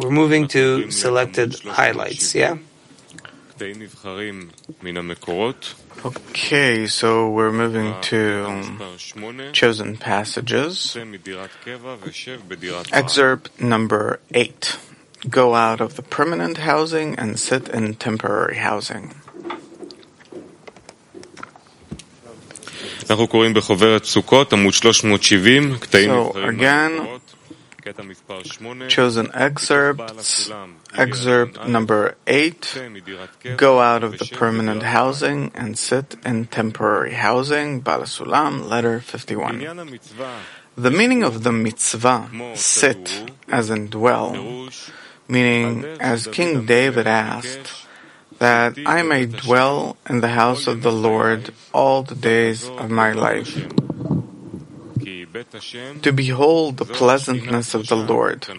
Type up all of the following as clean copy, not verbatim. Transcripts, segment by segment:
We're moving to selected highlights, yeah? Okay, so we're moving to chosen passages. Excerpt number 8. Go out of the permanent housing and sit in temporary housing. So again, chosen excerpts. Excerpt number 8. Go out of the permanent housing and sit in temporary housing. Baal HaSulam, letter 51. The meaning of the mitzvah, sit, as in dwell, meaning as King David asked, that I may dwell in the house of the Lord all the days of my life, to behold the pleasantness of the Lord.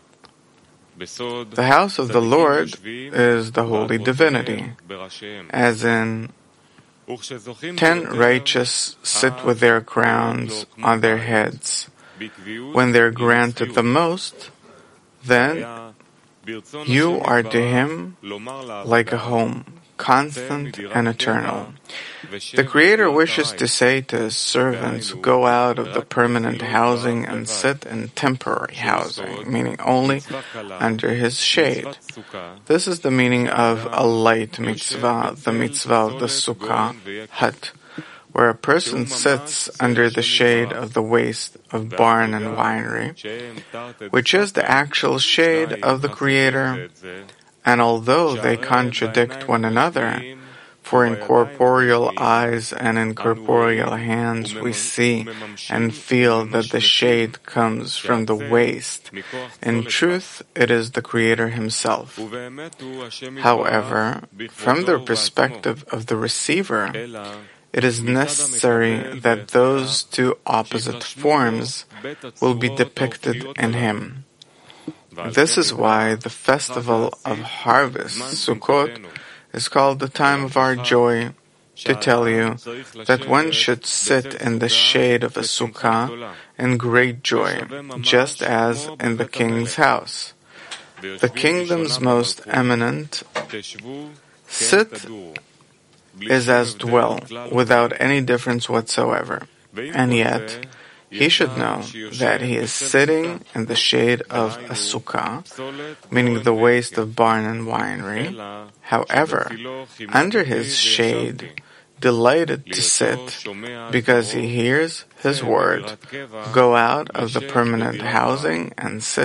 The house of the Lord is the holy divinity, as in 10 righteous sit with their crowns on their heads. When they're granted the most, then you are to him like a home, constant and eternal. The Creator wishes to say to His servants, go out of the permanent housing and sit in temporary housing, meaning only under His shade. This is the meaning of a light mitzvah, the mitzvah of the sukkah, hut, where a person sits under the shade of the waste of barn and winery, which is the actual shade of the Creator. And although they contradict one another, for in corporeal eyes and in corporeal hands we see and feel that the shade comes from the waste, in truth it is the Creator Himself. However, from the perspective of the receiver, it is necessary that those two opposite forms will be depicted in him. This is why the festival of harvest, Sukkot, is called the time of our joy, to tell you that one should sit in the shade of a sukkah in great joy, just as in the king's house. The kingdom's most eminent sit is as dwell, without any difference whatsoever. And yet, he should know that he is sitting in the shade of a sukkah, meaning the waste of barn and winery. However, under his shade, delighted to sit, because he hears his word, go out of the permanent housing and sit